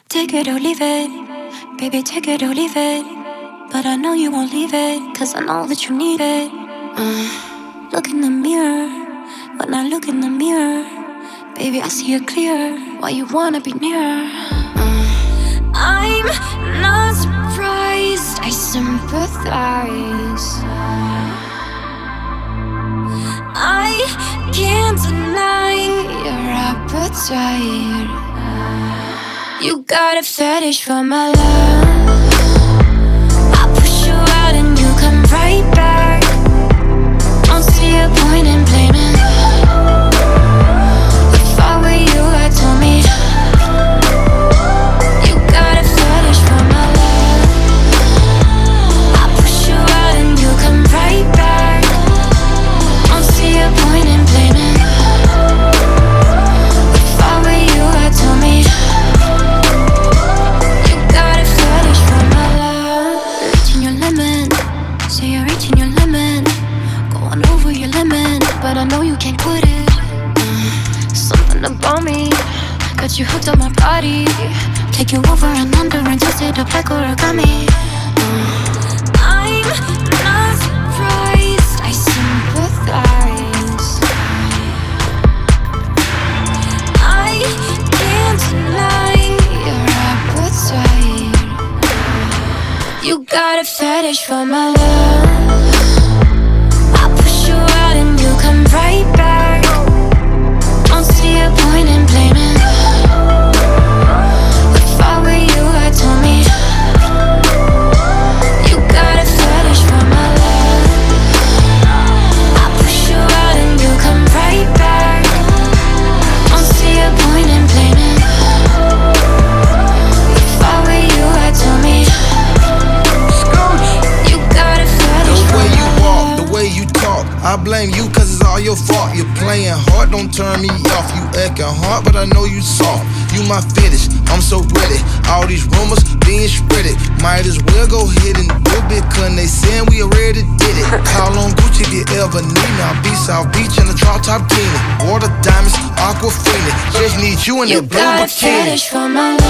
Take it or leave it, baby, take it or leave it. But I know you won't leave it, cause I know that you need it. Look in the mirror, when I look in the mirror, baby, I see it clear, why you wanna be near. I'm not surprised, I sympathize. I can't deny your appetite. You got a fetish for my love. I push you out and you come right back. Don't see a point in blaming. If I were you, I'd tell me. You got a fetish for my love. I push you out and you come right back. Don't see a point in blaming. If I were you, I'd tell me. You got a fetish for my love. Reaching your limit, say you're reaching your limit. Going over your limit, but I know you can't quit it. Something about me got you hooked on my body. Take you over and under and twist it up like origami. I'm not surprised, I sympathize. I can't deny your appetite. You got a fetish for my love. I push you out and you come right back. Don't see a point in blaming. If I were you, I'd tell me. You got a fetish for my love. I push you out and you come right back. Don't see a point in blaming. If I were you, I'd tell me. You got a fetish for my love. The way you walk, the way you talk, I blame you cause it's all your fault. You're playing hard, don't turn me off. You acting hard, but I know you soft. You my fetish, I'm so ready. All these rumors being spreaded. Might as well go ahead and do it, cause they saying we already did it. Call on Gucci if you ever need me. I'll be South Beach in the drop top teeny. Water diamonds, aquafina. Just need you in that blue You got a bikini. fetish for my love.